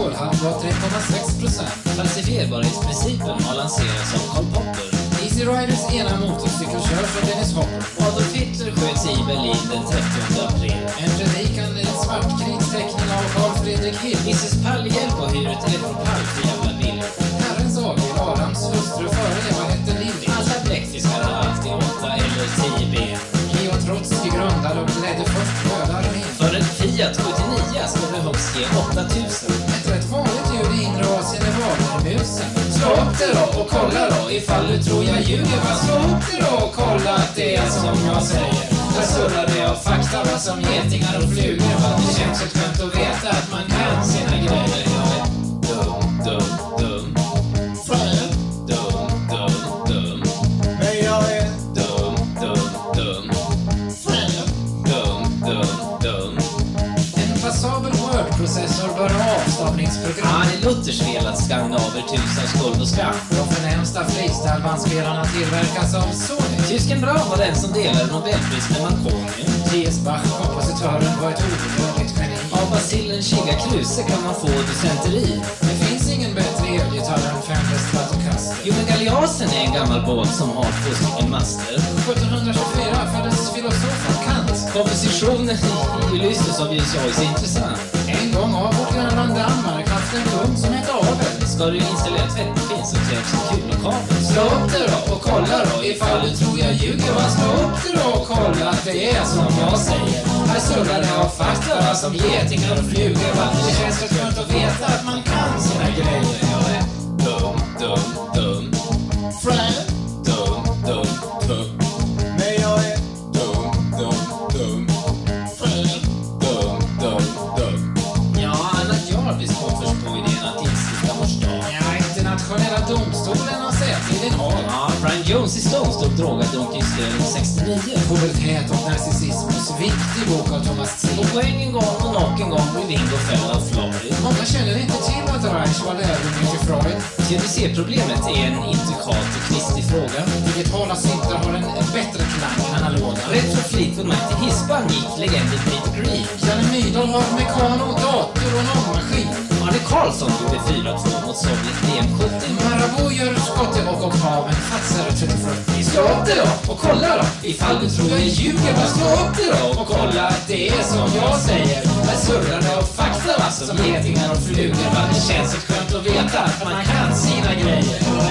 kolhalt var 3,6%. Falsifierbarhetsprincipen har lanserats av Karl Popper. Easy Riders ena motorcykel körs av Dennis Hopper. Adolf Hitler sköts i Berlin den 30 april. En predikande svartkrigsteckning av Carl Fredrik Hill. Mrs. Pallhjälp har hyrt Eldropall för jävla billigt. Herrens Agil, Adams hustru före Eva hette Lilly. Alla bläckfiskar har alltid 8 eller 10 ben. Leo Trotsky grundade och ledde först röda armén. För en Fiat 79 ska du högst ge 8000. Ett rätt vanligt ljud i inre Asien är vagelmusen. Slå upp det då och kolla då ifall du tror jag ljuger. Va? Slå upp det då och kolla att det är som jag säger. Där surrar det av fakta vad som getingar och flugor. Va? Det känns så skönt att veta att man kan sina grejer. Jag är dum, dum, dum. Frän. Dum, dum, dum. Men jag är dum, dum, dum. Frän. Dum, dum, dum. En passabel wordprocessor bör ha avstavningsprogram. Det låter fel att skandinaver tusen skuld och skam. De förnämsta freestyle-bandspelarna tillverkas av Sony. Tysken Braun var den som delade Nobelpris med Marconi. T.S. Bach, kompositören, var ett obehörligt geni. Av Basillen Chiga Kruse kan man få docenteri. Det finns ingen bättre elgitarr än Fender Stratocaster. Jo, men Galeasen är en gammal båt som har 2 stycken master. 1724 föddes filosofen Kant. Kompositionen i Ulysses av Joyce är intressant. En gång av vårt grannland Danmark haft en kung som hette Abel. Ska du installera tvättmaskin så krävs en kulokabel. Slå upp det då och kolla då ifall du tror jag ljuger. Va? Slå upp det då och kolla att det är som jag säger. Här surrar det av fakta va? Som getingar och flugor. Va? Det känns så skönt att veta att man kan sina grejer. Jag är Dum, dum, dum. frän. Dum, dum, dum. Men jag är Dum, dum, dum. frän. Dum, dum, dum. Ja, Anna Jarvis kom först på idén att instifta mors dag. Ja, internationella domstolen har sett i din håll. Ja, Brian Jones i Stones stod drogad drunkningsdöden 69. Pubertet och narcissismus, viktig bok av Thomas C. Och poäng en gång och knock en gång blev Ringo Fell av Floyd. Många känner inte till att Reich var lärjunge till Freud. TDC-problemet är en intrikat och kvistig fråga. Digitala syntar har en bättre klang än analoga. Rätt för Fleetwood Mac till Hispan gick legenden Peter Green. Janne Myrdal har mekano, dator och någonmaskin. Arne Karlsson gjorde 4-2 mot Sovjet VM-70. Marabou gör skotte och oktaven fatsare 30-40. Slå upp det då och kolla då ifall du tror jag ljuger. Bara slå upp det då och kolla att det är som jag säger. Här surrar det av fakta va? Som getingar och flugor va? Det känns så skönt att veta att man kan sina grejer.